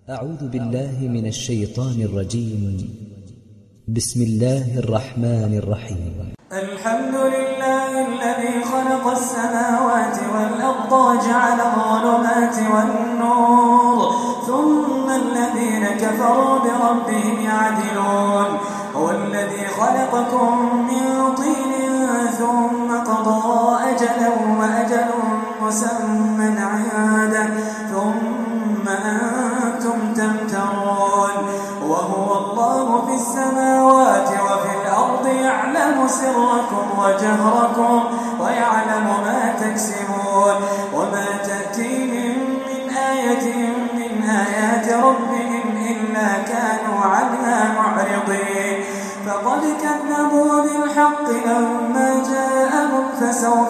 أعوذ بالله من الشيطان الرجيم. بسم الله الرحمن الرحيم. الحمد لله الذي خلق السماوات والأرض وجعل الظلمات والنور ثم الذين كفروا بربهم يعدلون. هو الذي خلقكم من طين ثم قضى أجلا وأجل مسمى عنده ثم أنتم تمترون. وهو الله في السماوات وفي الأرض يعلم سركم وجهركم ويعلم ما تكسبون. وما تأتيهم من آية من آيات ربهم إلا كانوا عنها معرضين. فقد كذبوا بالحق لما جاءهم فسوف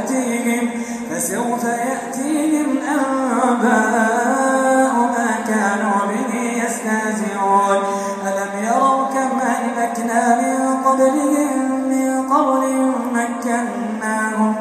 يأتيهم أنباء ما كانوا به يستهزئون. ألم يروا كم أهلكنا من قبلهم من قرن مكناهم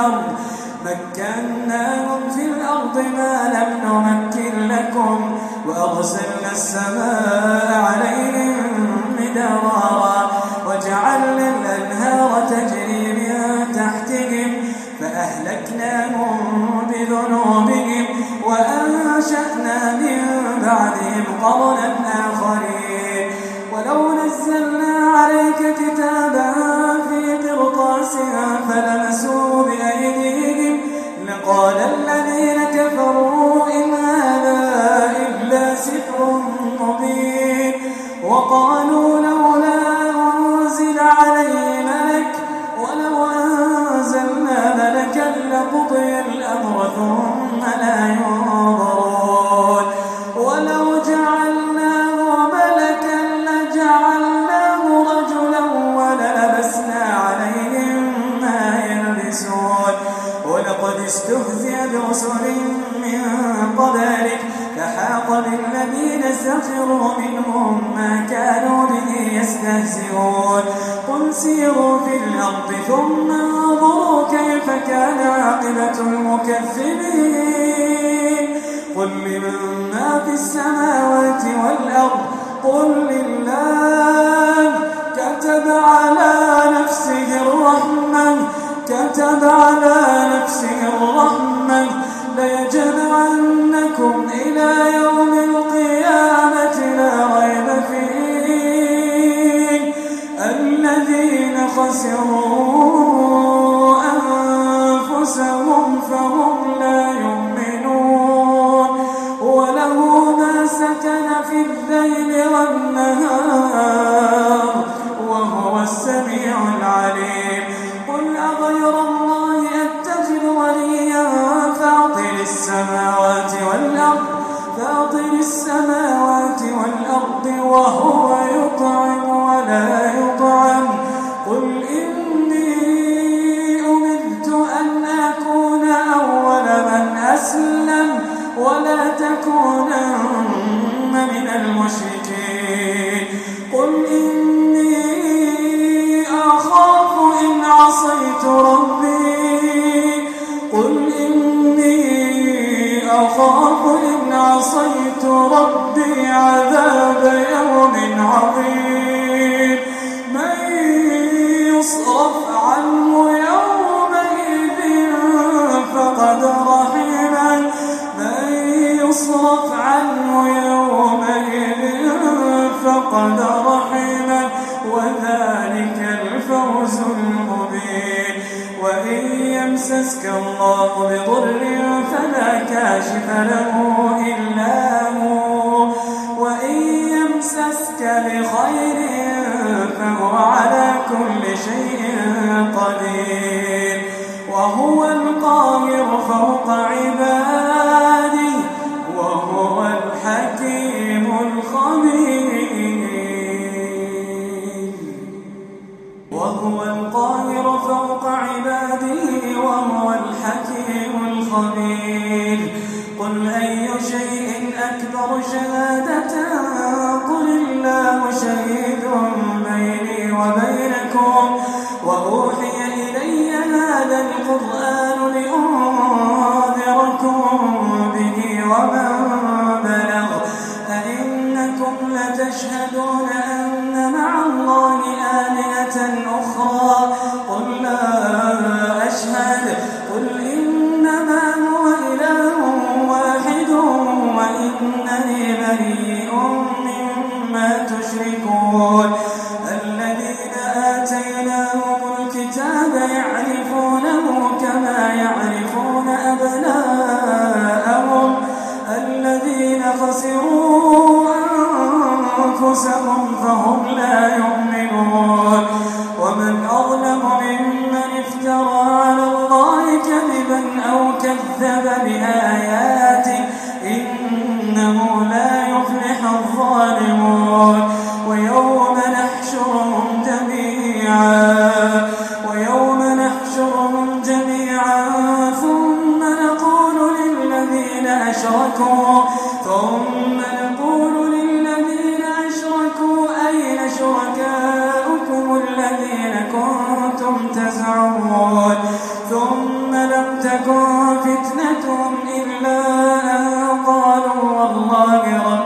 في الأرض ما لم نمكن لكم وأرسلنا السماء عليهم مدرارا وجعلنا الأنهار تجري من تحتهم فأهلكناهم بذنوبهم وأنشأنا من بعدهم قرنا آخرين. ولو نزلنا عليك كتابا في قرطاس فلمسوه بأيديهم لقال الذين كفروا إن هذا إلا سحر مبين. وقالوا لولا أنزل عليه ملك ولو أنزلنا ملكا لقضي الأمر ثم لا ينظرون. ولو جعلناه ملكا لجعلناه رجلا وللبسنا عليهم ما يلبسون. ولقد استهزئ برسل من قبلك فحاق بالذين سخروا منهم ما كانوا به يستهزئون. قل سيروا في الأرض ثم انظروا كيف كان عاقبة المكذبين. قل لمن ما في السماوات والأرض قل لله كتب على نفسه الرحمة ليجمعنكم إلى يوم القيامة لا ريب فيه الذين خسروا أنفسهم فهم لا يؤمنون. وله ما سكن في الليل والنهار وهو السميع العليم. قل أغير الله أتخذ وليا فاطر السماوات والأرض وهو يطعم ولا يطعم. قل إني أمرت أن أكون أول من أسلم ولا تكونن من المشركين. قل إني أخاف إن عصيت ربي عذاب يوم عظيم. من يصرف عنه يومئذ فقد رحمه وذلك الفوز المبين. وإن يمسسك الله بضر فلا كاشف له إلا هو وإن يمسسك بخير فهو على كل شيء قدير. وهو القاهر فوق عباده وهو الحكيم الخبير. وهو القاهر فوق عباده وهو الحكيم الخبير. قل أي شيء أكبر شهادة قل الله شهيد بيني وبينكم وأوحي إلي هذا القرآن لأنذركم به ومن بلغ يشهدون أن مع الله آلهة أخرى قل لا أشهد قل إنما هو إله واحد وإنني بريء مما تشركون الذين آتيناهم الكتاب يعرفونه كما يعرفون أبناءهم الذين خسروا أنفسهم فهم لا يؤمنون ومن أظلم ممن افترى على الله كذبا أو كذب بآياته إنه لا يفلح الظالمون ويوم نحشرهم جميعا ثم نقول للذين أشركوا أين شركاؤكم الذين كنتم تزعمون ثم لم تكن فتنتهم إلا أن قالوا والله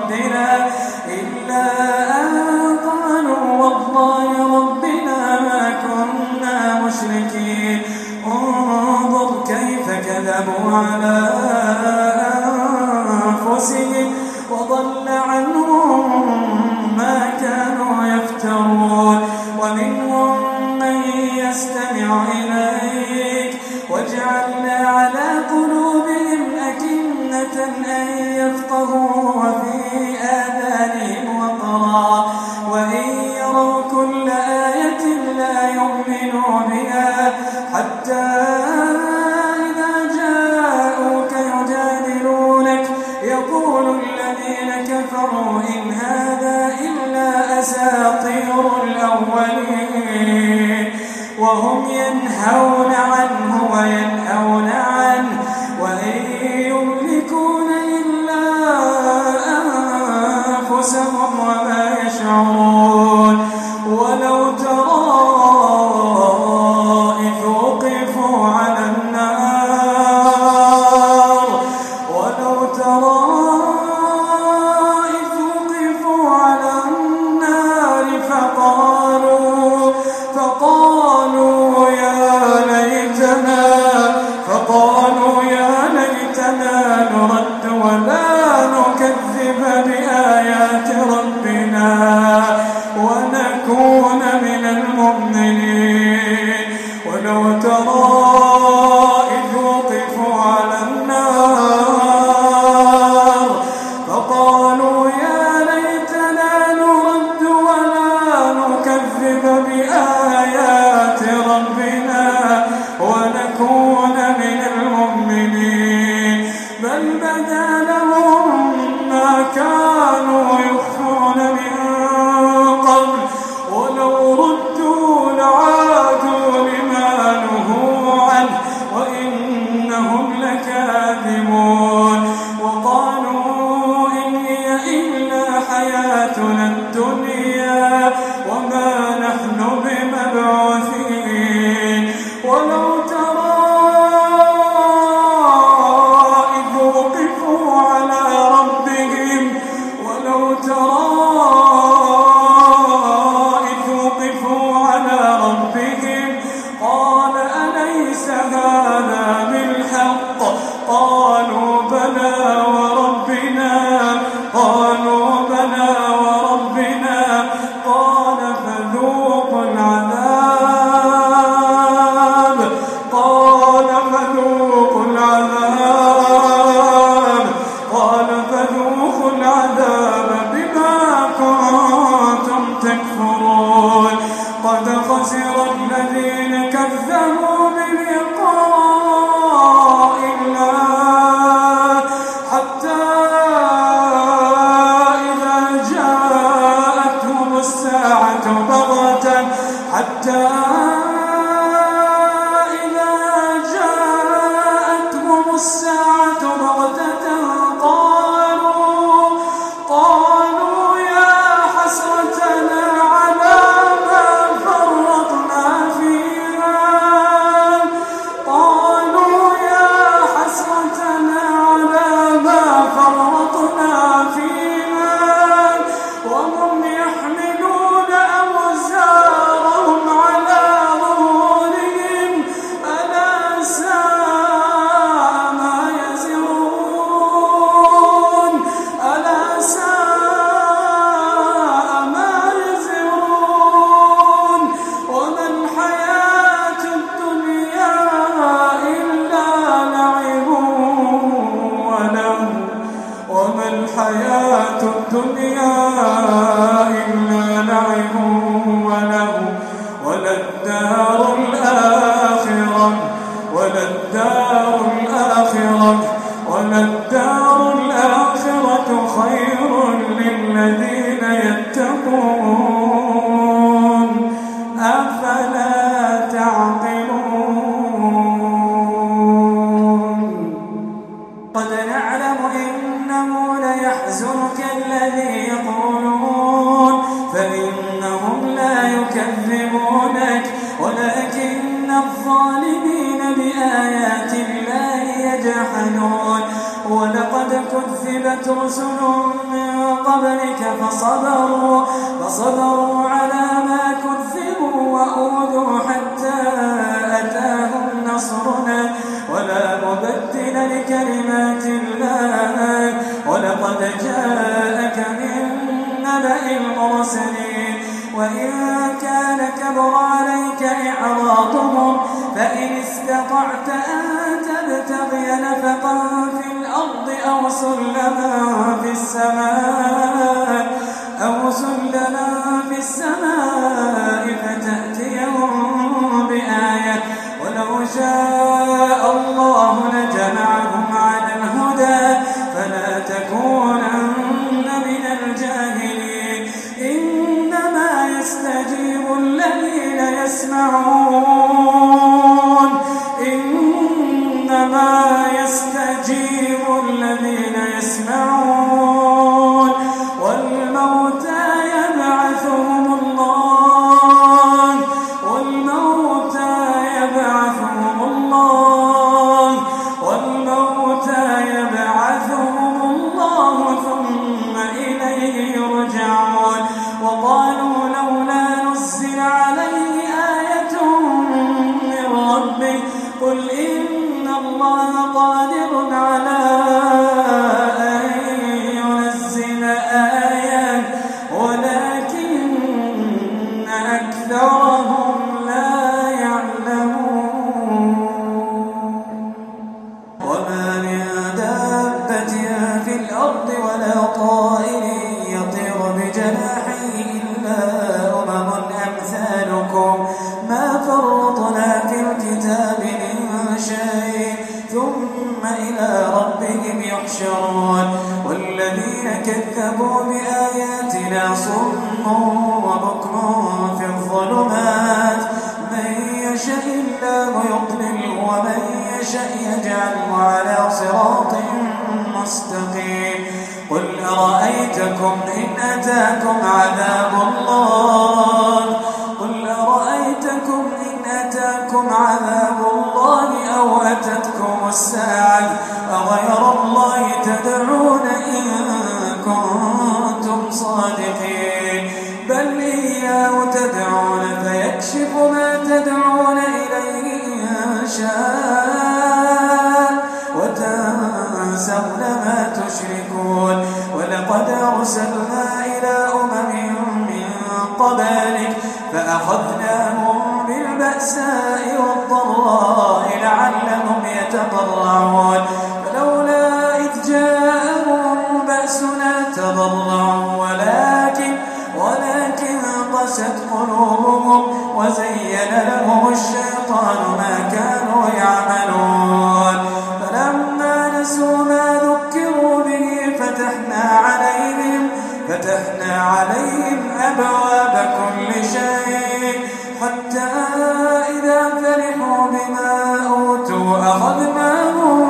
ربنا ما كنا مشركين انظر كيف كذبوا على أنفسهم وضل عنهم ما كانوا يفترون ومنهم من يستمع إليك وجعلنا على قلوبهم أكنة أن يفقهوا وفي آذانهم وقرا وإن يروا كل آية لا يؤمنوا بها حتى إذا جاءوك يجادلونك يقول الذين كفروا إن هذا إلا أساطير الأولين وهم ينهون عنه وينأون عنه وإن يملكون إلا أنفسهم وما يشعرون ولو ترى إذ وقفوا على النار فقالوا يا ليتنا نرد ولا نكذب بآيات ربنا ونكون من المؤمنين ولو ترى إذ وقفوا على النار فقالوا يا ليتنا نرد ولا نكذب بآيات ربنا ونكون من المؤمنين بل بدا لهم ما كانوا يخفون من قبل ولو ردوا لعادوا لما نهوا عنه وإنهم لكاذبون وقالوا إن هي إلا حياتنا الدنيا وما نحن بمبعوثين ولو ترى إذ وقفوا على ربهم قال أليس هذا بالحق قالوا بلى وربنا قال فذوقوا العذاب بما الحياة الدنيا إلا لعب ولهو وللدار الآخرة خير للذين يتقون أفلا تعقلون قد نعلم إنه ليحزنك الذي يقولون فإنهم لا يكذبونك ولكن الظالمين بآيات الله يجحدون ولقد كذبت رسل من قبلك فصبروا على ما كذبوا وأوذوا حتى أتاهم نصرنا ولا مبدل لكلمات الله ولقد جاءك من نبأ المرسلين وإن كان كبر عليك إعراضهم فإن استطعت أن تبتغي نفقا في الأرض أو سلما في السماء فتأتيهم بآية ولو شاء الله لجمعهم على الهدى فلا تكونن من الجاهلين إنما يستجيب الذين يسمعون والموتى يبعثهم الله ثم إليه يرجعون وقالوا لولا نزل عليه آية من ربه قل إن الله قادر على أن ينزل آية ولكن أكثرهم لا يعلمون وما من دابة في الأرض ولا طائر يطير بجناحيه إلا أمم أمثالكم ما فرطنا في الكتاب من شيء ثم إلى ربهم يحشرون والذين كذبوا بآياتنا صم وبكم في الظلمات من يشاء الله يضلله ومن يشاء يجعله على صراط مستقيم قل أرأيتكم إن أتاكم عذاب الله أو أتتكم الساعة أغير الله تدعون إن كنتم صادقين بل إياه تدعون فيكشف ما تدعون إليه إن شاء وتنسون ما تشركون ولقد أرسلنا إلى أمم من قبلك فأخذناهم بالبأساء والضراء لعلهم يتضرعون فلولا إذ جاءهم بأسنا تضرعوا ولكن قست قلوبهم وزين لهم الشيطان ما كانوا يعملون فلما نسوا ما ذكروا به فتحنا عليهم أبواب كل شيء حتى إذا فرحوا بما أوتوا أخذناهم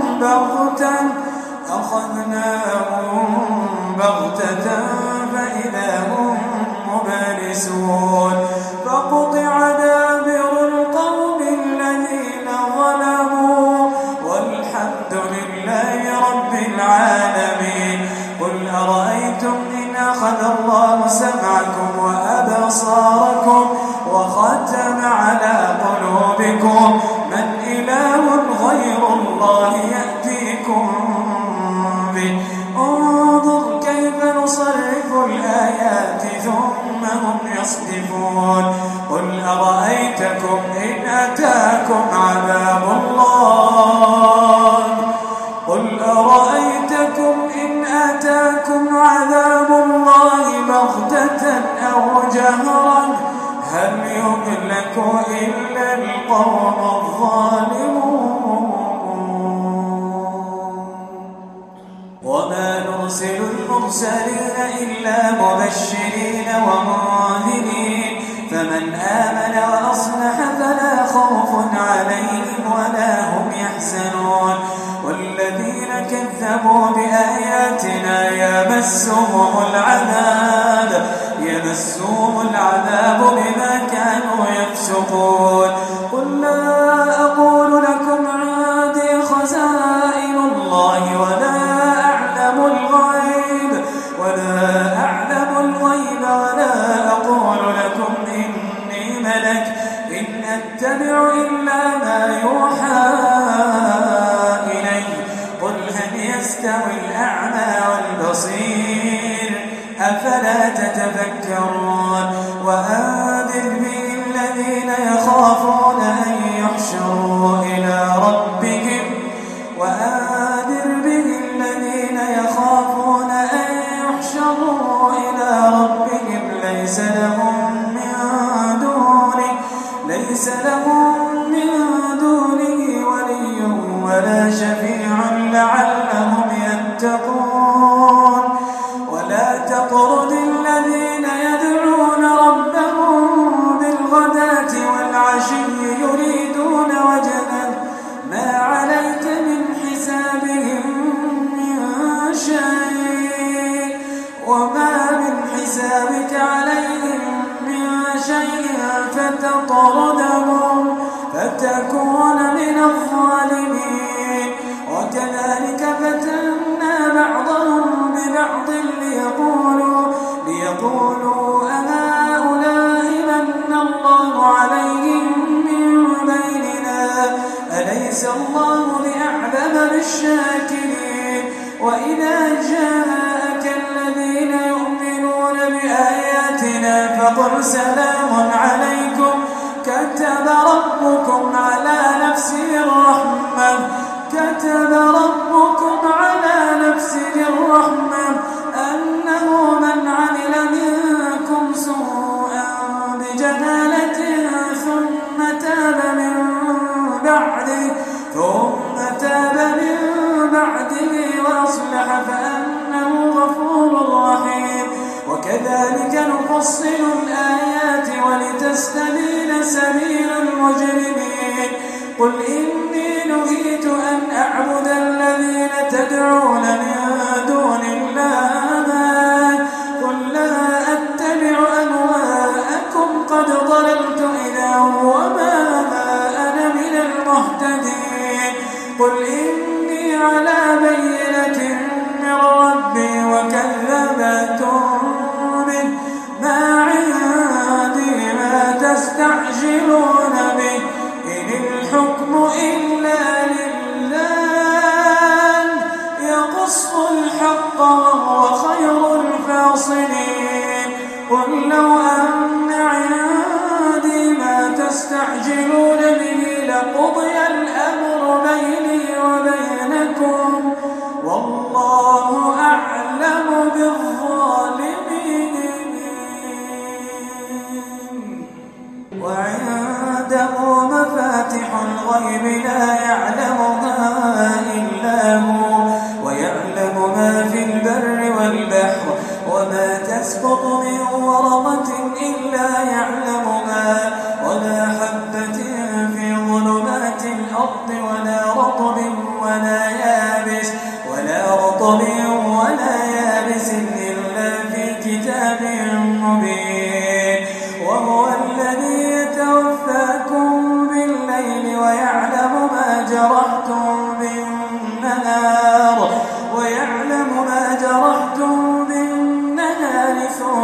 بغتة فإذا هم مبلسون فقطع دابر القوم الذين ظلموا والحمد لله رب العالمين قل أرأيتم إن أخذ الله سمعكم وأبصاركم وختم على قلوبكم من إله غير الله يأتيكم به انظر كيف نصرف الآيات ثم هم يصدفون قل أرأيتكم إن أتاكم عذاب الله هل يهلك إلا القوم الظالمون وما نرسل المرسلين إلا مبشرين ومنذرين فمن آمن وأصلح فلا خوف عليهم ولا هم يحزنون والذين كذبوا بآياتنا يمسهم العذاب بما كانوا يفسقون قل لا أقول لكم عندي خزائن الله ولا أعلم الغيب ولا أقول لكم إني ملك إن أتبع إلا ما يوحى إلي قل هل يستوي الأعمى والبصير أفلا تتفكرون وأنذر به الذين يخافون أن يحشروا إلى ربهم ليس لهم من دونه ولي ولا شفيع لعلهم يتقون ولا تطرد الذين يدعون ربهم بالغداة والعشي يريدون وجهه ما عليك من حسابهم من شيء وما من حسابك عليهم من شيء فتطردهم فتكون من الظالمين وكذلك فتنا بعضهم ببعض ليقولوا أهؤلاء من الله عليهم من بيننا أليس الله بأعلم بالشاكرين وإذا جاءك الذين يؤمنون بآياتنا فقل سلام عليكم كتب ربكم على نفسه الرحمة أنه من عمل منكم سوءا بجهالة ثم تاب من بعده وأصلح فأنه غفور رحيم وكذلك نفصل الآيات ولتستبين سبيل المجرمين قل إني نهيت أن أعبد الذين تدعون من دون الله قل لا أتبع أهواءكم قد ضللت إذا وما أنا من المهتدين قل إني على بينة من ربي وكذبتم به ما عندي ما تستعجلون به إن الحكم إلا لله يقص الحق وهو خير الفاصلين قل لو أن عندي ما تستعجلون به لقضي الأمر بيني وبينكم والله أعلم بالظالمين وعنده مفاتح الغيب لا يعلمها إلا هو ويعلم ما في البر والبحر وما تسقط من ورقة إلا يعلمها ولا حبة في ظلمات الأرض ولا رطب ولا يابس إلا في كتاب مبين وهو الذي يتوفاكم بالليل ويعلم ما جرحتم بالنهار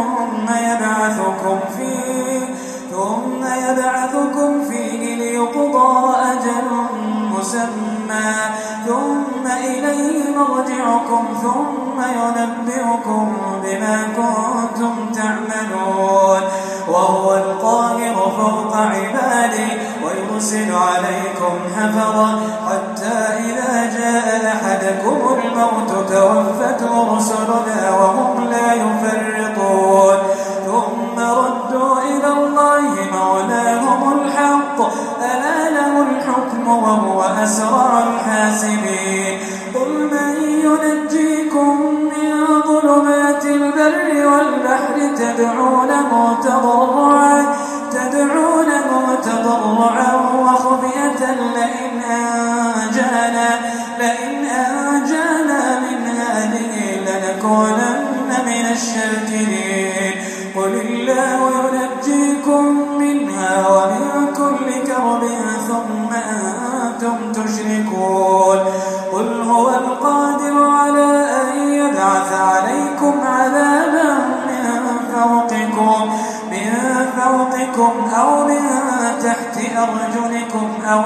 ثم يبعثكم فيه ليقضى أجل مسمى ثم إليه مرجعكم ثم ينبئكم بما كنتم تعملون وهو القاهر فوق عباده ويرسل عليكم حفظا حتى إذا جاء أحدكم الموت توفته رسلنا وهم لا يفرطون ثم ردوا إلى الله البر والبحر تدعونه تضرعا وخفية لئن أنجانا من هذه لنكونن من الشاكرين. قل الله ينجيكم منها ومن كل كرب ثم أنتم تشركون. قل هو القادر على أن يبعث عليكم عذابا من فوقكم أو من تحت أرجلكم أو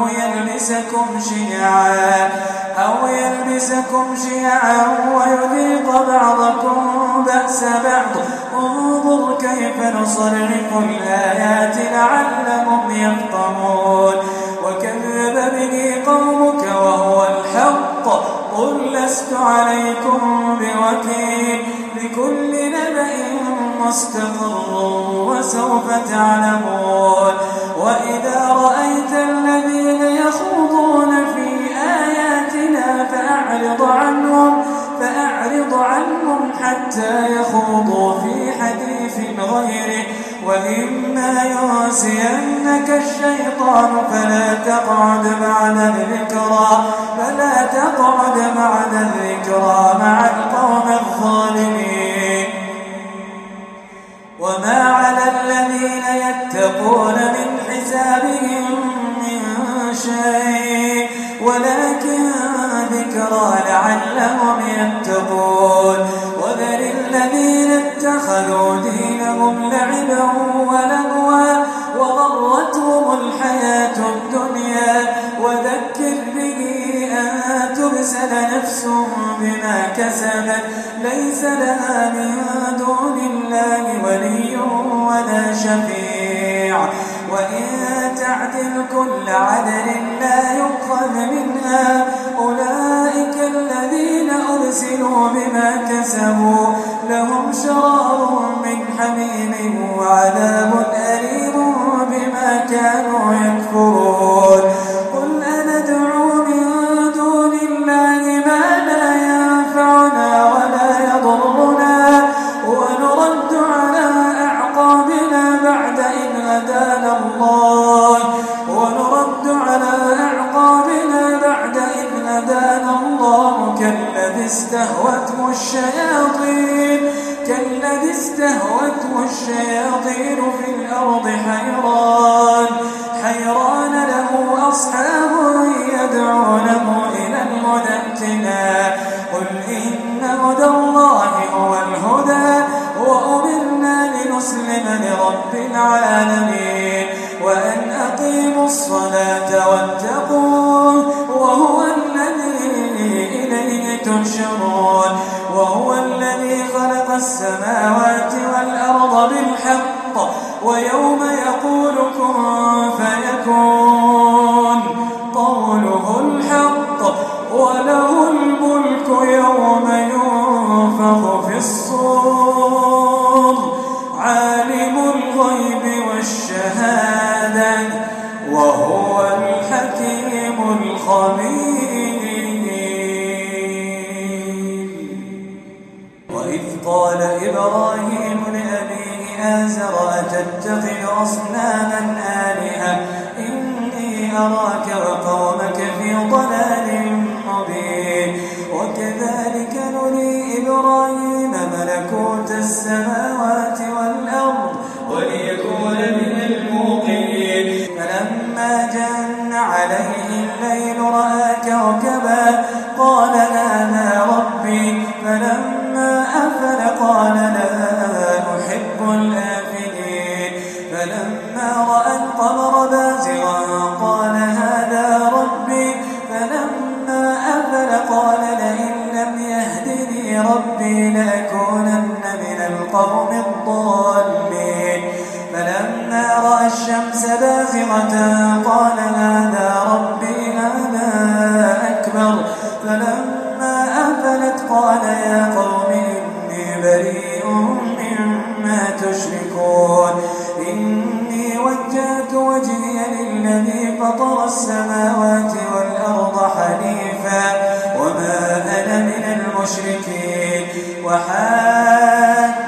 يلبسكم شيعا ويذيق بعضكم بأس بعض. انظر كيف نصرف الآيات لعلهم يفقهون. وكذب به قومك وهو الحق. قل لست عليكم بوكيل. لكل نبأ مستقر وسوف تعلمون. وإذا رأيت الذين يخوضون في آياتنا فأعرض عنهم حتى يخوضوا في حديث غيره. وإما ينسينك الشيطان فلا تقعد بعد الذكرى مع القوم الظالمين. وما على الذين يتقون من حسابهم من شيء ولكن ذكرى لعلهم يتقون. وذر الذين اتخذوا دينهم لعبا ولهوا وغرتهم الحياة الدنيا. وذكر به أن تبسل نفس بما كسبت ليس لها من دون الله ولي ولا شفيع. وإن تعدل كل عدل لا يؤخذ منها. أولئك الذين أرسلوا بما كسبوا لهم شراب من حميم وعذاب أليم بما كانوا يكفرون. قل أندعو من دون الله ما لا ينفعنا ولا يضرنا ونرد على أعقابنا بعد إذ هدانا الله كالذي استهوته الشياطين في الأرض حيران له أصحاب يدعونه إلى الهدى ائتنا. قل إن هدى الله هو الهدى وأمرنا لنسلم لرب العالمين وأن أقيموا الصلاة واتقوه وهو الذي إليه تحشرون. وهو الذي خلق السماوات والأرض بالحق ويوم يقول كن فيكون قوله الحق وله الملك يوم ينفخ في الصور عالم الغيب والشهادة وهو الحكيم الخبير. وإذ قال إبراهيم لأبيه آزر أتتخذ أصناما آلهة إني أراك وقومك في ضلال مبين. وكذلك نري إبراهيم ملكوت السماوات والأرض وليكون من الموقنين. فلما جن عليه الليل رأى كوكبا قال هذا ربي. فلما أفل قال لا أحب الآفلين. فلما رأى القمر بازغا قال هذا ربي. فلما أفل قال لئن لم يهدني ربي لأكونن من القوم الضالين. فلما رأى الشمس بازغة قال هذا ربي هذا أكبر. فلما أفلت قال يا قوم إني بريء مما تشركون. إني وجهت وجهي للذي فطر السماوات والأرض حنيفا وما أنا من المشركين. وحاج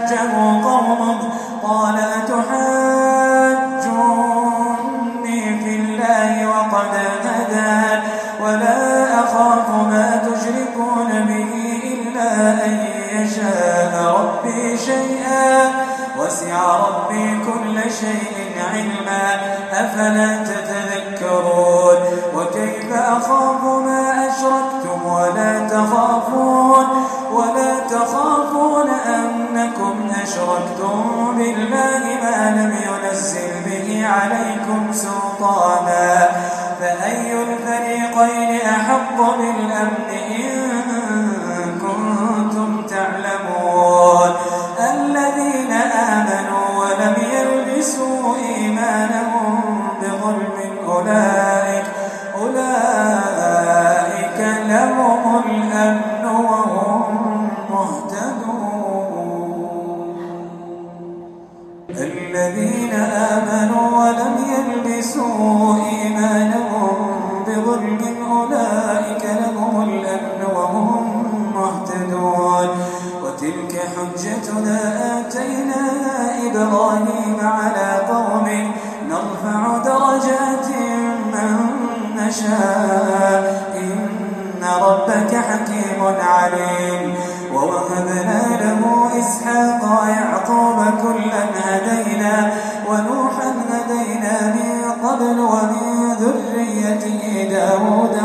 شيئا وسع ربي كل شيء علما أفلا تتذكرون وكيف أخاف ما أشركتم ولا تخافون أنكم أشركتم بالله ما لم ينزل به عليكم سلطانا فأي الفريقين أحق بالأمن إن كنتم تعلمون الذين آمنوا ولم يلبسوا إيمانهم بظلم أولئك لهم الأمن وهم مهتدون الذين آمنوا ولم يلبسوا إيمانهم بظلم أولئك لهم الأمن وهم مهتدون وتلك حجتنا آتيناها إبراهيم على قومه نرفع درجات من نشاء إن ربك حكيم عليم ووهبنا له إسحاق ويعقوب كلا هدينا ونوحا هدينا من قبل ومن ذريته داود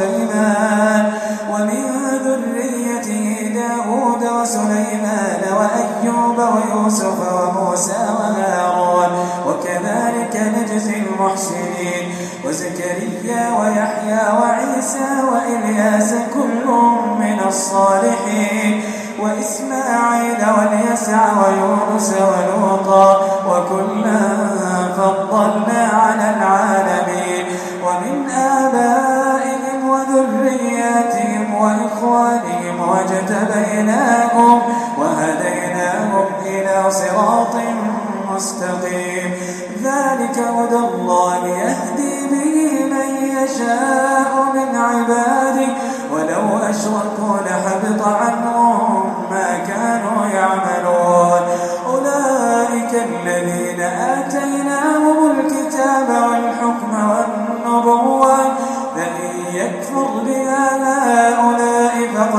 وسليمان وأيوب ويوسف وموسى وهارون وكذلك نجزي المحسنين وزكريا ويحيى وعيسى وإلياس كل من الصالحين وإسماعيل واليسع ويونس ولوطا وكلا فضلنا على العالمين ومن آبائهم وذرياتهم وإخوانهم واجتبيناهم وهديناهم إلى صراط مستقيم ذلك هدى الله يهدي به من يشاء من عباده ولو أشركوا لحبط عنهم ما كانوا يعملون أولئك الذين آتيناهم الكتاب والحكم والنبوة فإن يكفر بها هؤلاء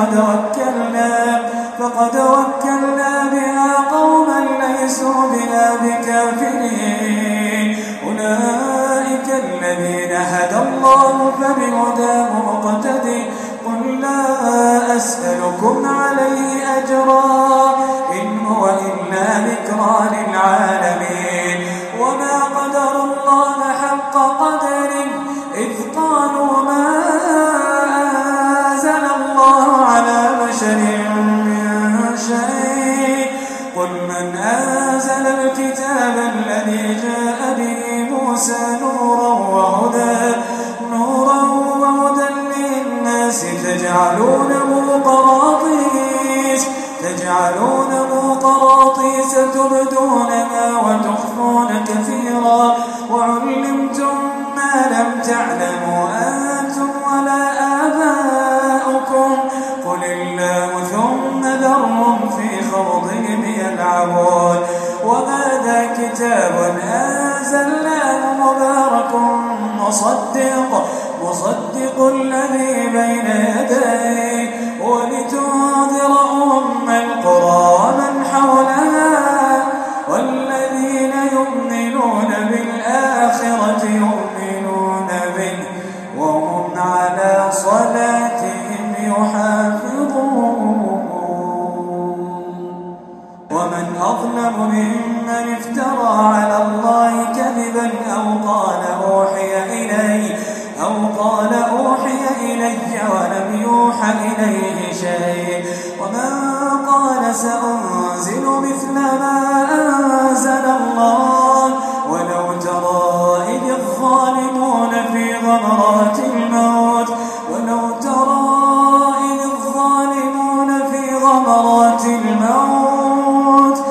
فقد وكلنا بها قوما ليسوا بها بكافرين أولئك الذين هدى الله فبهداه مقتدي قل لا أسألكم عليه أجرا إن هو إلا ذكرى للعالمين وما قدر الله حق قدره إذ قالوا ما أنزل الله على بشر من شيء قل من أنزل الكتاب الذي جاء به موسى نورا وهدى للناس تجعلونه قراطيس تبدونها وتخفون كثيرا وعلمتم ما لم تعلموا أنتم ولا آباؤكم قل الله ثم ذرهم في خوضهم يلعبون وهذا كتاب أنزلناه مبارك مصدق الذي بين يديه ولتنذر أم القرى ومن حولها والذين يؤمنون بالآخرة يؤمنون به وهم على صلاتهم يحافظون ومن أظلم ممن افترى على الله كذبا أو قال أوحي إلي ولم يوحى إليه شيء ومن قال سأنزل مثل ما أنزل الله ولو ترى إذ الظالمون في غمرات الموت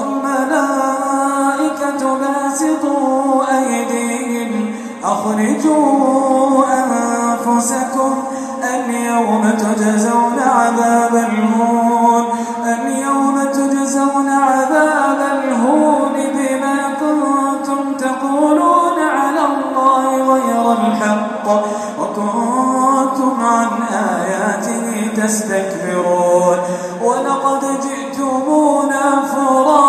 والملائكة باسطوا أيديهم أخرجوا أنفسكم اليوم تجزون عذاب الهون بما كنتم تقولون على الله غير الحق وكنتم عن آياته تستكبرون ولقد جئتمونا فرادى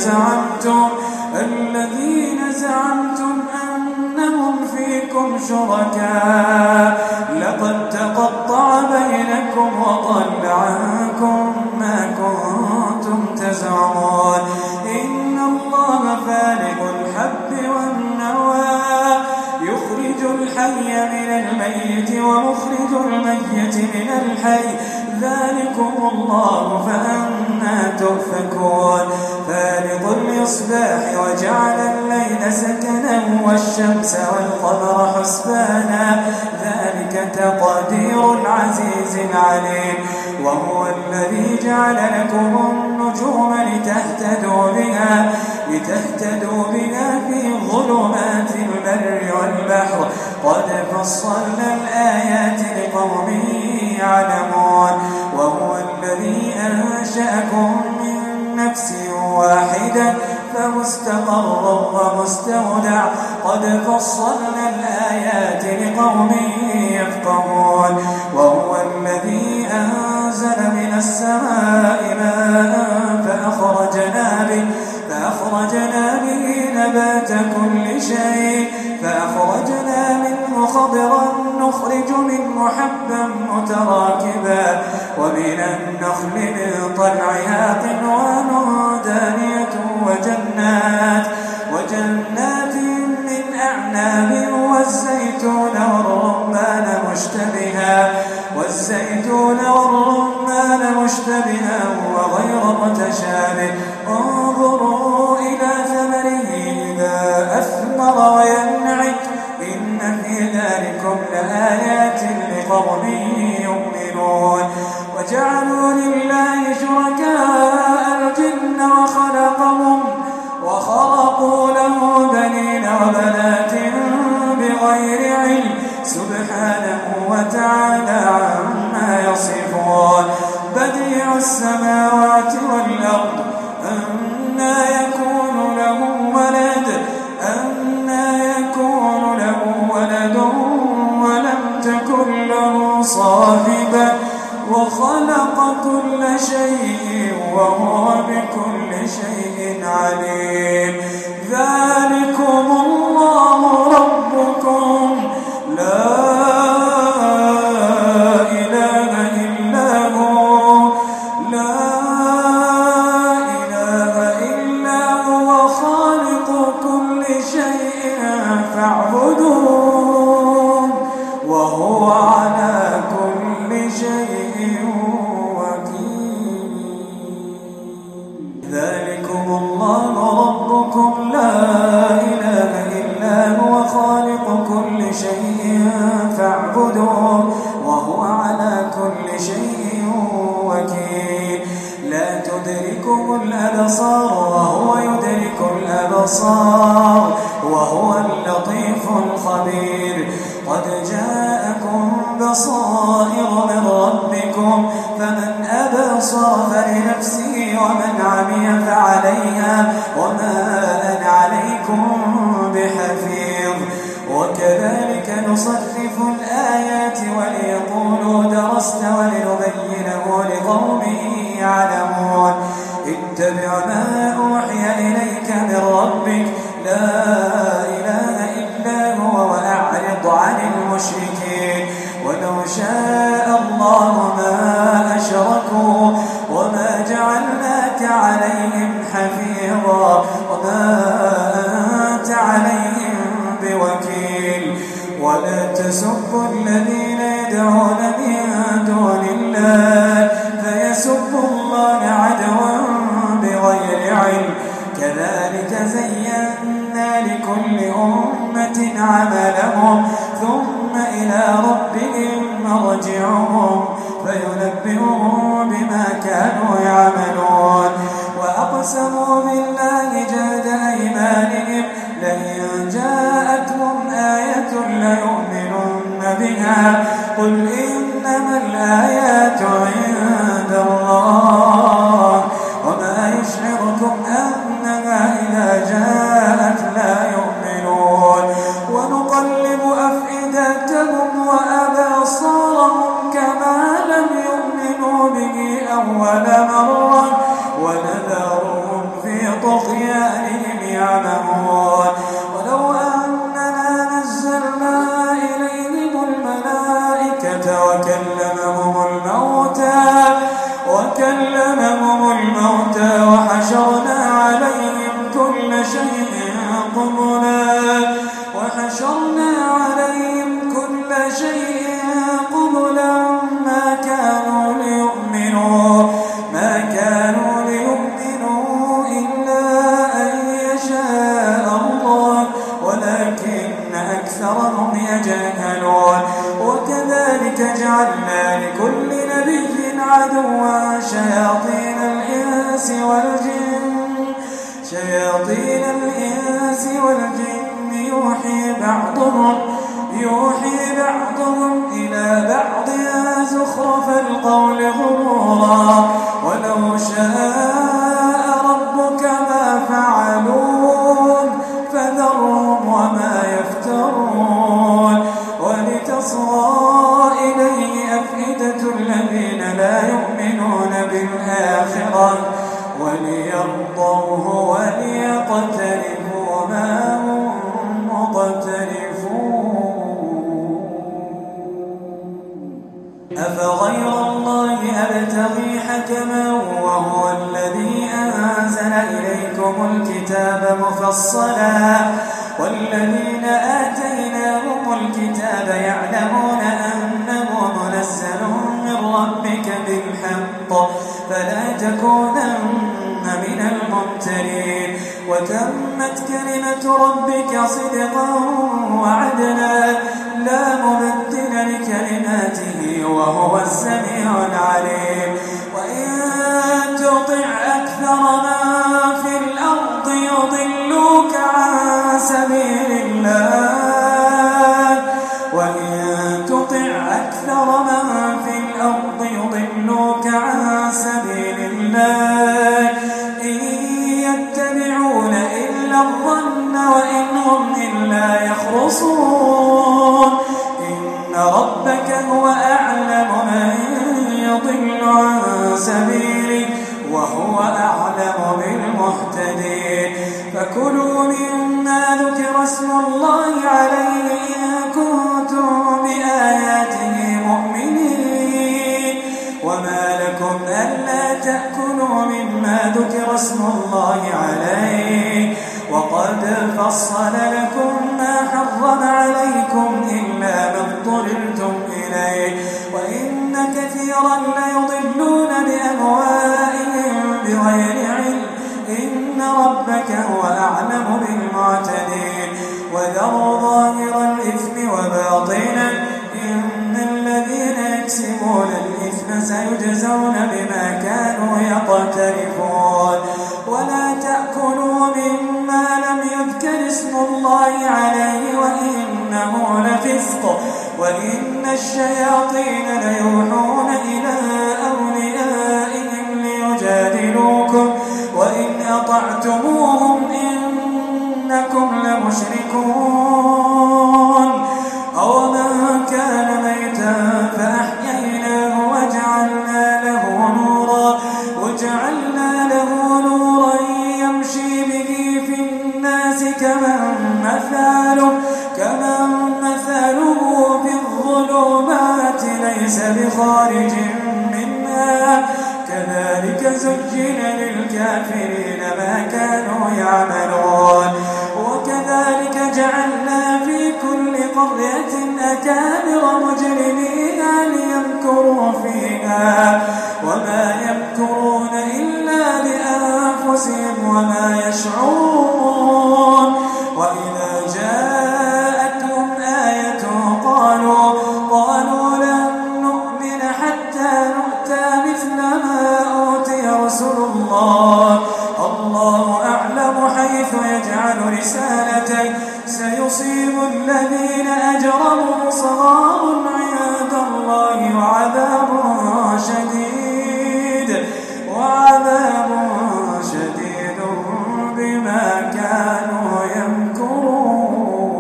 زعمتم أنهم فيكم شركاء لقد تقطع بينكم وضل عنكم ما كنتم تزعمون إن الله فالق الحب والنوى يخرج الحي من الميت ومخرج الميت من الحي ذلكم الله فأنى تؤفكون فالق الإصباح وجعل الليل سكنا والشمس والقمر حسبانا ذلك تقدير العزيز العليم وهو الذي جعل لكم النجوم لتهتدوا بها في ظلمات البر والبحر قد فصلنا الآيات لقوم يعلمون وهو الذي أنشأكم من نفس واحدة فمستقر ومستودع قد فصلنا الآيات لقوم يفقهون وهو الذي أنزل من السماء ماء فأخرجنا به نبات كل شيء فأخرجنا منه خضرا نخرج منه حبا متراكبا ومن النخل من طلعها قنوان دانية وجنات من أعناب والزيتون والرمان مشتبها وغير متشابه انظروا إلى ثمره إذا أثمر وينعت إن في ذلكم لآيات لقوم يؤمنون وجعلوا لله شركاء الجن وخلقوا له بنين وبنات بغير علم سبحانه وتعالى عما يصفون بديع السماوات والأرض أنى يكون له ولد ولم تكن له صاحبة وخلق كل شيء وهو بكل شيء عليم ذلكم الله ربكم لا وهو اللطيف الخبير قد جاءكم بصائر من ربكم فمن أبصر فلنفسه ومن عمي فعليها وما أنا عليكم بحفيظ وكذلك نصرف الآيات وليقولوا درست ولنبينه لقوم يعلمون اتبع ما أوحي إليك من ربك لا إله إلا هو وأعرض عن المشركين ولو شاء الله ما أشركوا وما جعلناك عليهم حفيظا وما أنت عليهم بوكيل ولا تسبوا الذين يدعون من دون الله فيسبوا الله عدوا بغير علم كذلك زينا لكل أمة عملهم ثم إلى ربهم مرجعهم فينبئهم بما كانوا يعملون وأقسموا بالله جهد أيمانهم لئن جاءتهم آية ليؤمنن بها قل إنما الآيات عند الله وما يشعركم أنها إذا جاءت لا يؤمنون ونقلب أفئدتهم وأبصارهم كما لم يؤمنوا به أول مرة ونذرهم في طغيانهم يعملون. وكذلك جعلنا لكل نبي عدوا شياطين الإنس والجن يوحي بعضهم إلى بعض زخرف القول غرورا ولو شاء ربك ما فعلوه فذرهم وما يفترون. ولتصغى إليه أفئدة الذين لا يؤمنون بالآخرة وليرضوه وليقترفوا ما هم مقترفون. أفغير الله أبتغي حكما وهو الذي أنزل إليكم الكتاب مفصلا والذين آتيناهم الكتاب يعلمون أنه منزل من ربك بالحق فلا تكونن من الممترين. وتمت كلمة ربك صدقا وعدلا لا مبدل لكلماته وهو السميع العليم. وإن تطع أكثر من في الأرض يضلوك عن سبيل الله إن يتبعون إلا الظن وإن هم إلا يخرصون. إن ربك هو أعلم من يضل عن سبيله وهو أعلم بالمهتدين. فكلوا مما ذكر اسم الله عليه إن كنتم بآياته مؤمنين. وما لكم ألا تأكلوا مما ذكر اسم الله عليه وقد فصل لكم ما حرم عليكم إلا ما اضطررتم إليه. وإن كثيرا ليضلون بأهوائهم بغير علم. إن ربك هو أعلم بالمعتدين. وذروا ظاهر الإثم وباطنه إن الذين يكسبون الإثم سيجزون بما كانوا يقترفون. ولا تأكلوا مما لم يذكر اسم الله عليه وإنه لفسق. وإن الشياطين ليوحون إلى أوليائهم ليجادلوكم وإن أطعتموهم إنكم لمشركون. أومن كان ميتا فأحييناه وجعلنا له نورا يمشي به في الناس كمن مثله في الظلمات ليس بخارج منها كذلك زين للكافرين ما كانوا يعملون. وكذلك جعلنا في كل قرية أكابر مجرميها ليمكروا فيها وما يمكرون إلا بأنفسهم وما يشعرون. وإذا جاءتهم آية قالوا لن نؤمن حتى نؤتى مثل ما أوتي رسل الله أعلم حيث يجعل رسالته سيصيب الذين أجرموا صغار عند الله وعذاب شديد بما كانوا يمكرون.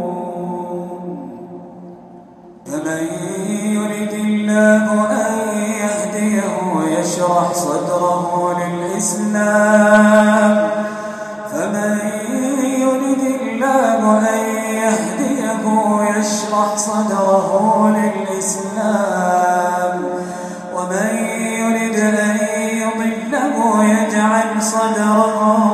فمن يرد الله أن يهديه يشرح صدره للإسلام ومن يرد أن يضله يجعل صدره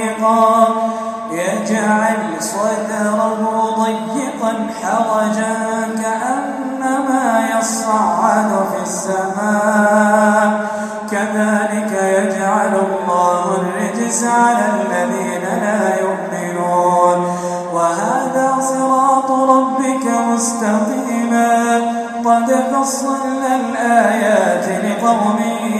ضيقا حرجا كأنما يصعد في السماء كذلك يجعل الله الرجس على الذين لا يؤمنون. وهذا صراط ربك مستقيم قد فصلنا الآيات لقوم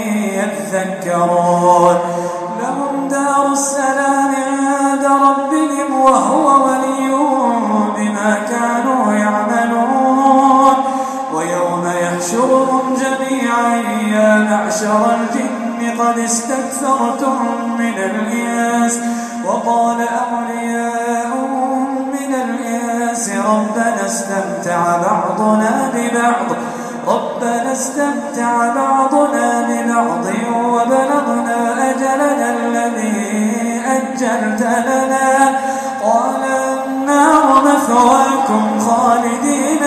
يذكرون لهم دار السلام عند ربهم وهو وليهم بما كانوا يعملون ويوم يحشرهم جميعا يا معشر الجن قد استكثرتم من الإنس وقال أولياؤهم من الإنس ربنا استمتع بعضنا ببعض وبلغنا أجلنا الذي أجلت لنا قال النار مثواكم خالدين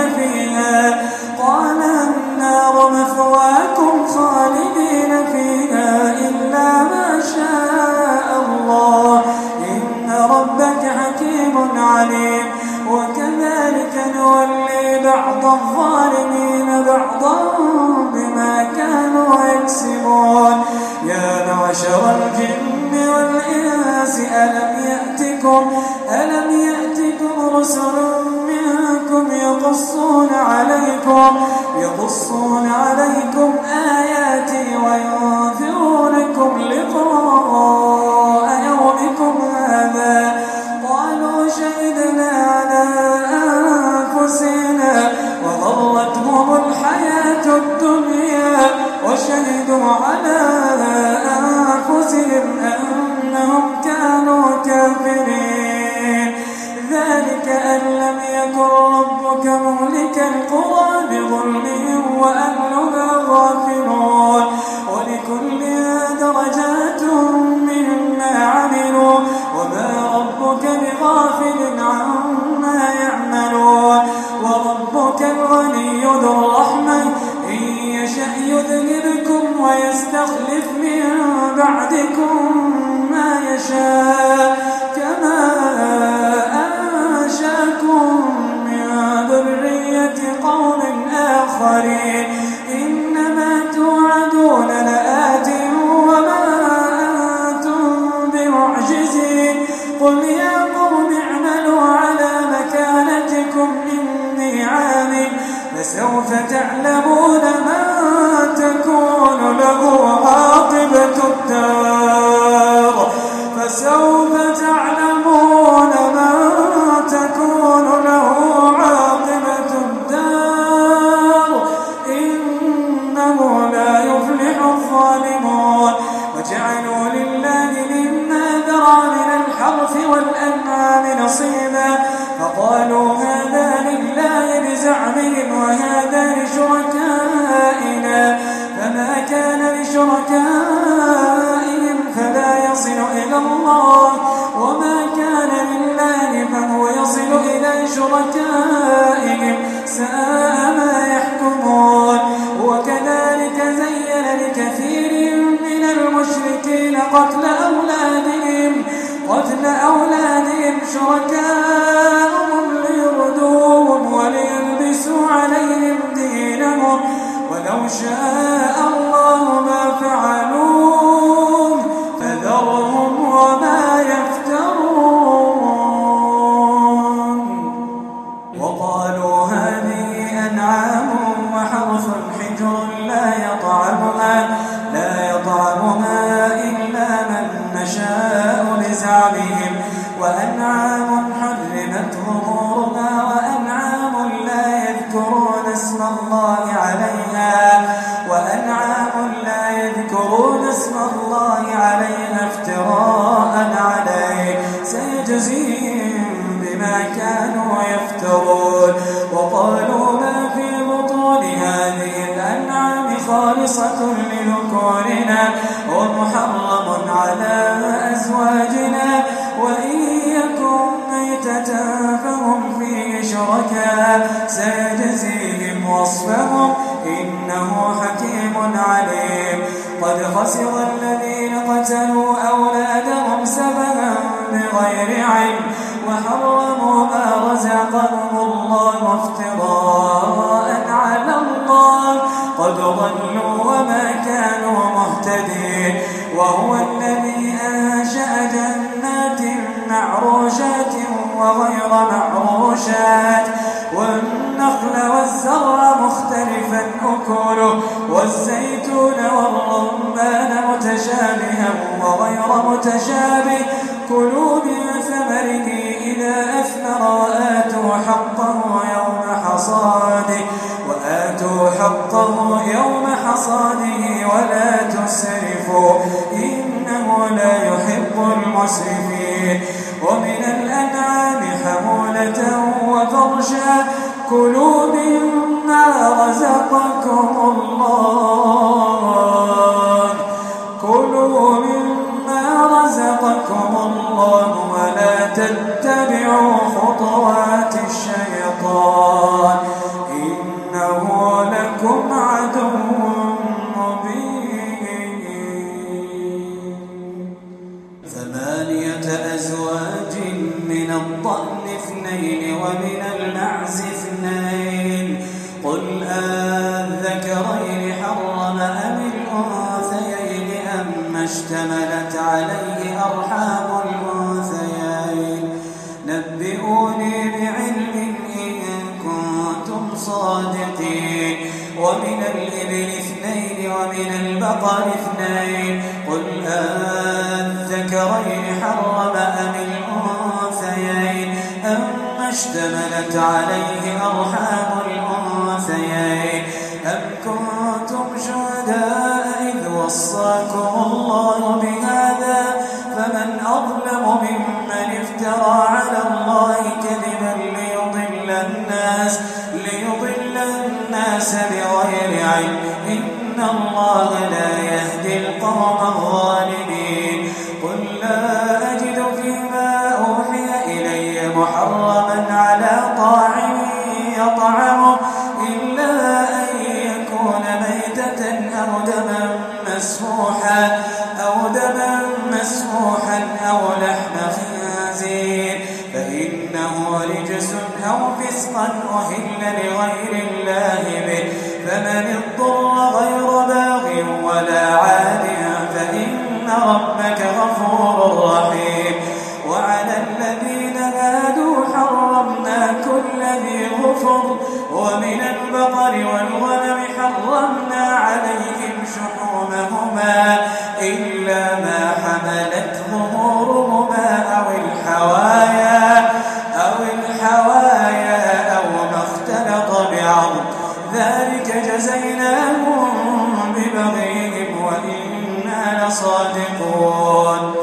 فيها إلا ما شاء الله إن ربك حكيم عليم وكذلك نولي بعض الظالمين بعضا بما كانوا يكسبون يا معشر الجن والإنس ألم يأتكم رسل منكم يقصون عليكم آياتي وينذرونكم لقاء يومكم هذا قالوا شهدنا على أنفسنا وغرتهم الحياة الدنيا وشهدوا على أنفسهم أنهم كانوا كافرين ذلك أن لم يكن ربك مهلك القرى بظلم وأهلها غافلون ولكل درجات مما عملوا وما ربك بغافل عما يعملون وربك الغني ذو الرحمة إن يشأ يذهبكم ويستخلف من بعدكم ما يشاء كما أنشأكم من ذرية قوم آخرين إنما توعدون لآت وما أنتم بمعجزين قل يا قوم اعملوا على مكانتكم إني عامل فسوف تعلمون من تكون له عاقبة الدار إنه لا يفلح الظالمون وجعلوا لله مما ذرى من الحرث والأنعام نصيبا فقالوا هذا لله بزعمهم وهذا لشركائنا فما كان لشركائهم فلا يصل إلى الله وما كان لله فهو يصل إلى شركائهم ساء ما يحكمون وكذلك زين لكثير من المشركين قتل أولادهم شركاءهم ليردوهم وليلبسوا عليهم دينهم ولو شاء الله ما فعلوه فذرهم وما يفترون وقالوا هذه أنعام وحرث حجر لا يطعمها إلا من نشاء بزعمهم وأنعام حرمت ظهورها وأنعام لا يذكرون اسم الله عليها افتراء عليه سيجزيهم بما كانوا يفترون وقالوا ما في بطون هذه الأنعام خالصة لذكورنا ومحرم على أزواجنا وإن يكن ميتة فهم فيه شركاء سيجزيهم وصفهم إنه حكيم عليم قد خسر الذين قتلوا أولادهم سفها بغير علم وحرموا ما رزقهم الله افتراء على الله قد ضلوا وما كانوا مهتدين وهو الذي أنشأ جنات معروشات وغير معروشات والنخل والنخل والزرع مختلفا أكله والزيتون والرمان متشابها وغير متشابه كلوا من ثمره إذا أثمر وآتوا حقه يوم حصاده ولا تسرفوا إنه لا يحب المسرفين ومن الأنعام حمولة وفرشا كلوا مما رزقكم الله ولا تتبعوا خطوات الشيطان إنه لكم عدو مبين 8 أزواج من الضأن 2 ومن المعز 2 قل أذكرين حرم أم الأنثيين أم اشتملت عليه أرحام الأنثيين نبئوني بعلم إن كنتم صادقين ومن الإبل 2 ومن البقر 2 قل أذكرين حرم أم الأنثيين أم اشتملت عليه أرحام الأنثيين أم كنتم شهداء إذ وصاكم الله بهذا فمن أظلم ممن افترى على الله كذبا ليضل الناس بغير علم إن الله لا يهدي القوم الظالمين قل لا أجد فيما أوحي إلي محرما على طاعم يطعمه إلا أن يكون ميتة أو دما مسفوحا أو لحم خنزير فإنه رجس أو فسقا أهل لغير الله به فمن اضطر غير باغ ولا عاد فإن ربك غفور رحيم وعلى الذين هادوا حرمنا كل ذي ظفر ومن البقر والغنم حرمنا عليهم شحومهما إلا ما حملت ظهورهما أو الحوايا أو ما اختلط بعظم ذلك جزيناهم ببغيهم وإنا لصادقون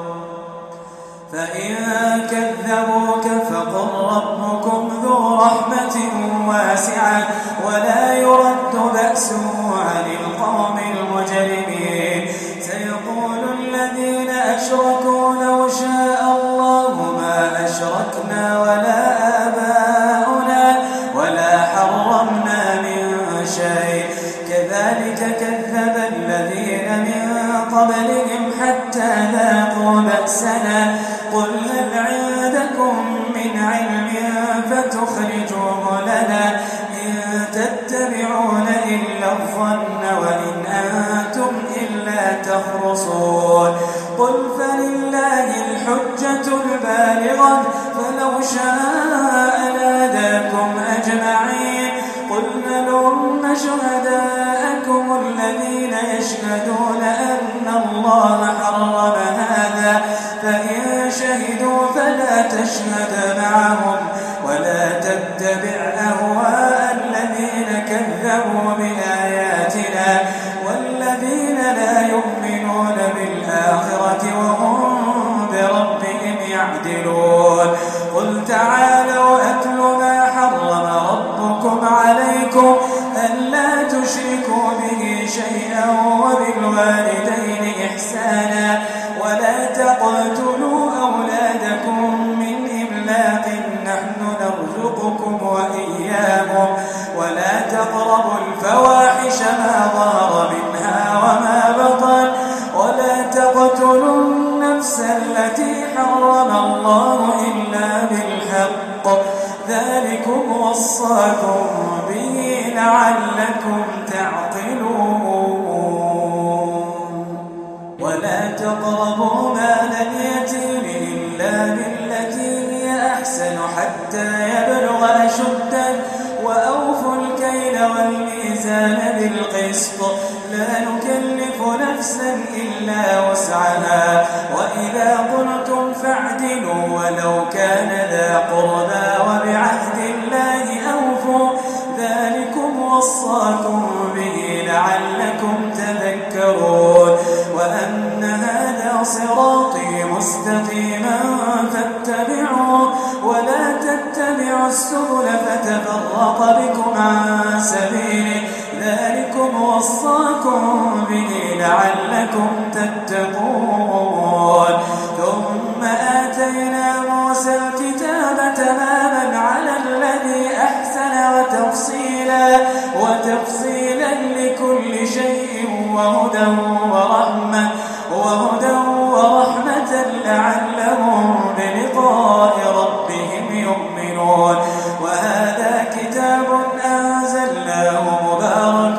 فإن كذبوك فقل ربكم ذو رحمة واسعة ولا يرد بأسه عن القوم المجرمين سيقول الذين أشركوا لو شاء الله ما أشركنا ولا آباؤنا ولا حرمنا من شيء كذلك كذب الذين من قبلهم حتى ذاقوا بأسنا قل هل عندكم من علم فتخرجوه لنا إن تتبعون إلا الظن وإن أنتم إلا تخرصون قل فلله الحجة البالغة فلو شاء لهداكم أجمعين قل هلم شهداءكم الذين يشهدون أن الله حرم هذا فإن شهدوا فلا تشهد معهم ولا تتبع أهواء الذين كذبوا بآياتنا والذين لا يؤمنون بالآخرة وهم بربهم يعدلون قل تعالوا أتل ما حرم ربكم عليكم ألا تشركوا به شيئا وبالوالدين إحسانا ولا تقتلوا أولادكم من إملاق نحن نرزقكم وإياهم ولا تقربوا الفواحش ما ظهر منها وما بطن ولا تقتلوا النفس التي حرم الله إلا بالحق ذلكم وصاكم به لعلكم تعقلون ولا تقربوا مال اليتيم إلا بالتي هي أحسن حتى يبلغ أشده الكيل والميزان بالقسط لا نكلف نفسا إلا وسعها وإذا قلتم فاعدلوا ولو كان ذا قربى وبعهد الله أوفوا ذلكم وصاكم به لعلكم تذكرون وأن هذا صراطي مستقيما فاتبعوه ولا تتبعوا السبل فتفرق بكم عن سبيله ذلكم وصاكم به لعلكم تتقون ثم آتينا موسى الكتاب تماما على الذي أحسن وتفصيلا لكل شيء وهدى ورحمة لعلهم بلقاء ربهم يؤمنون وهذا كتاب أنزلناه مبارك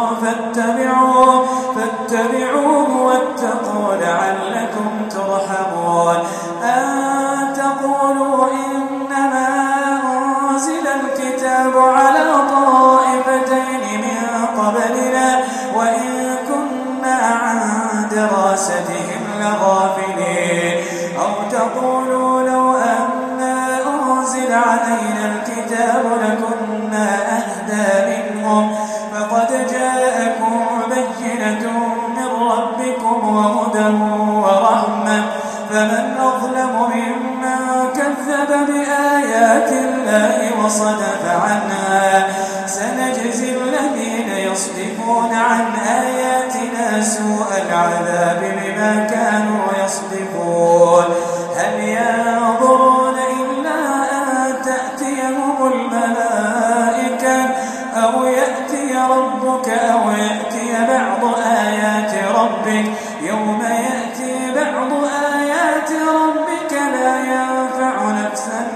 فاتبعوه واتقوا لعلكم ترحمون أن تقولوا إنما أنزل الكتاب على طائفتين من قبلنا وإن كنا عن دراستهم لغافلين أو تقولوا لو أنا أنزل علينا الكتاب لكنا أهدى منهم فقد جاءكم بينة من ربكم وهدى ورحمة فمن أظلم ممن كذب بآيات الله وصدف عنها سنجزي الذين يصدفون عن آياتنا سوء العذاب بما كانوا يصدفون هل ينظرون إلا أن تأتيهم الملائكة أو يأتي ربك أو يأتي بعض آيات ربك يوم يأتي بعض آيات ربك لا ينفع نفسا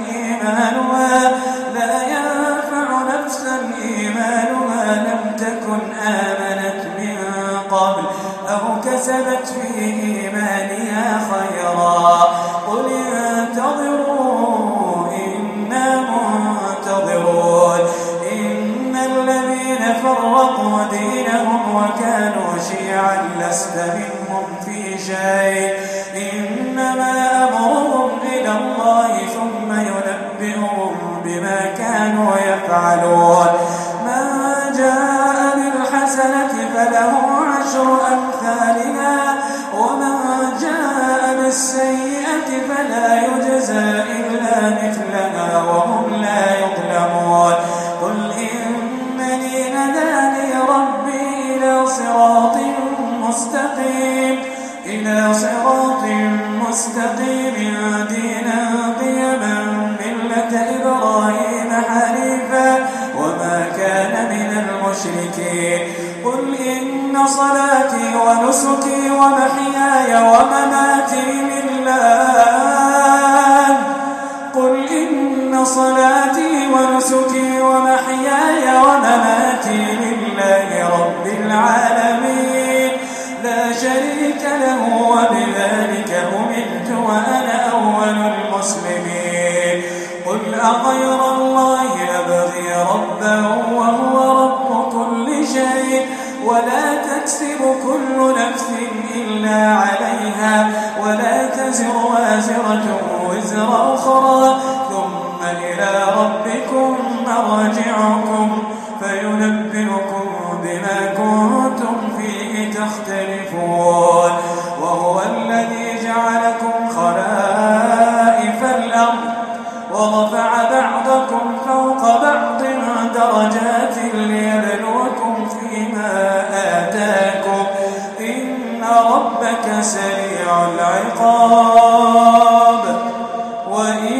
إيمانها لم تكن آمنت من قبل أو كسبت في إيمانها خيرا قل انتظروا إنا منتظرون إن الذين فرقوا دينهم وكانوا شيعا لست منهم في شيء إنما أمرهم إلى الله ثم ينبئهم بما كانوا يفعلون من جاء بالحسنة فله عشر أمثالها ومن جاء بالسيئة فلا يجزى إلا مثلها وهم لا يظلمون قل إنني هداني ربي إلى صراط مستقيم دينا قيما ملة إبراهيم حنيفا وما كان من المشركين قل إن صلاتي ونسكي ومحياي ومماتي لله رب العالمين لا شريك له وبذلك أمرت وأنا أول المسلمين قل أغير الله أبغي ربا وهو رب كل شيء ولا تكسب كل نفس إلا عليها ولا تزر وازرة وزر أخرى ثم إلى ربكم مرجعكم فينبئكم بما كنتم فيه تختلفون وهو الذي جعلكم خلائف الأرض ورفع بعضكم فوق بعض درجات ليبلوكم فيما آتاكم إن ربك سريع العقاب وإن